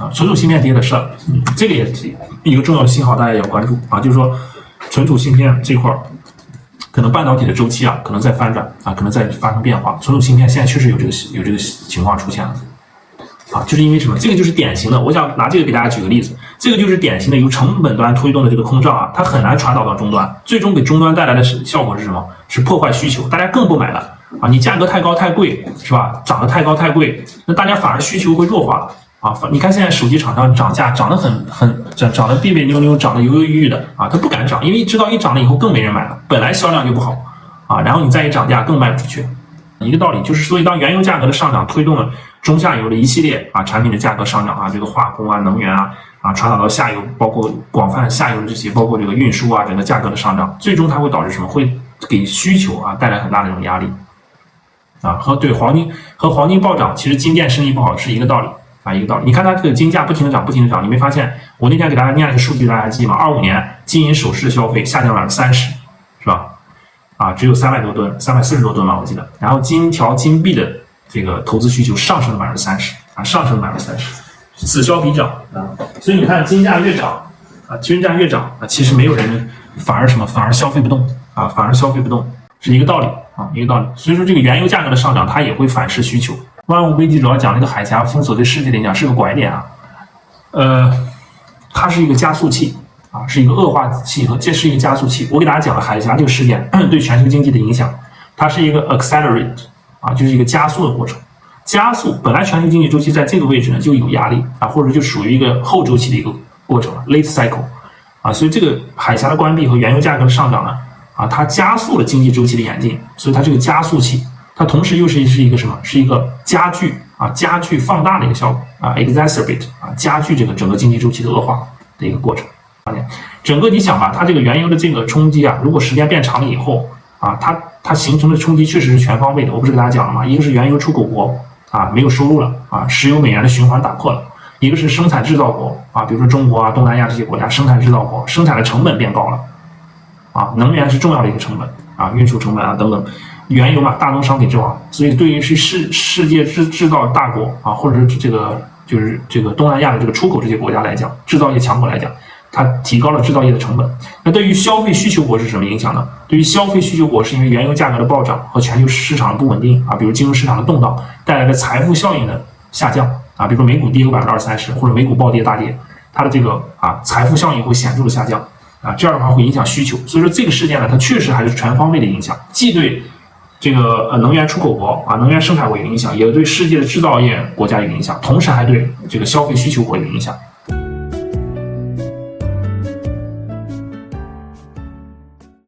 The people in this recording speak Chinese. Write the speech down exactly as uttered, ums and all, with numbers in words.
啊，存储芯片跌的是，嗯，这个也是一个重要的信号，大家也要关注啊，就是说存储芯片这块儿。可能半导体的周期啊，可能在翻转啊，可能在发生变化。存储芯片现在确实有这个有这个情况出现了，啊，就是因为什么？这个就是典型的，我想拿这个给大家举个例子，这个就是典型的由成本端推动的这个空账啊，它很难传导到终端，最终给终端带来的效果是什么？是破坏需求，大家更不买了啊！你价格太高太贵，是吧？涨得太高太贵，那大家反而需求会弱化了。啊，你看现在手机厂商涨价涨得很很涨涨得别别扭扭，涨得犹犹豫豫的啊，他不敢涨，因为知道一涨了以后更没人买了，本来销量就不好啊，然后你再一涨价更卖不出去，一个道理就是，所以当原油价格的上涨推动了中下游的一系列啊产品的价格上涨啊，这个化工啊、能源啊啊传导到下游，包括广泛下游的这些，包括这个运输啊，整个价格的上涨，最终它会导致什么？会给需求啊带来很大的这种压力啊，和对黄金和黄金暴涨，其实金店生意不好是一个道理。啊，一个道理，你看它这个金价不停的涨，不停的涨，你没发现？我那天给大家念了一个数据，大家记吗？二五年金银首饰消费下降了百分之三十，是吧？啊，只有三百多吨，三百四十多吨吧，我记得。然后金条、金币的这个投资需求上升了百分之三十，啊，上升了百分之三十，此消彼长啊。所以你看金价越涨，啊，金价越涨啊，其实没有人反而什么，反而消费不动啊，反而消费不动，是一个道理啊，一个道理。所以说这个原油价格的上涨，它也会反噬需求。万物危机主要讲这个海峡封锁对世界的影响是个拐点啊，呃，它是一个加速器啊，是一个恶化器和这是一个加速器。我给大家讲了海峡这个事件对全球经济的影响，它是一个 accelerate 啊，就是一个加速的过程。加速本来全球经济周期在这个位置呢就有压力啊，或者就属于一个后周期的一个过程了 late cycle 啊，所以这个海峡的关闭和原油价格的上涨呢啊，它加速了经济周期的演进，所以它这个加速器。它同时又是是一个什么？是一个加剧啊，加剧放大的一个效果啊 ，exacerbate 啊，加剧这个整个经济周期的恶化的一个过程。整个你想吧，它这个原油的这个冲击啊，如果时间变长了以后啊，它它形成的冲击确实是全方位的。我不是给大家讲了吗？一个是原油出口国啊没有收入了啊，石油美元的循环打破了；一个是生产制造国啊，比如说中国啊、东南亚这些国家生产制造国，生产的成本变高了啊，能源是重要的一个成本啊，运输成本啊等等。原油嘛，大宗商品之王，所以对于是世世界制制造大国啊，或者是这个就是这个东南亚的这个出口这些国家来讲，制造业强国来讲，它提高了制造业的成本。那对于消费需求国是什么影响呢？对于消费需求国，是因为原油价格的暴涨和全球市场的不稳定啊，比如金融市场的动荡带来的财富效应的下降啊，比如说美股跌个百分之二三十，或者美股暴跌大跌，它的这个啊财富效应会显著的下降啊，这样的话会影响需求。所以说这个事件呢，它确实还是全方位的影响，既对这个呃能源出口国啊，能源生产国有影响，也对世界的制造业国家有影响，同时还对这个消费需求国有影响。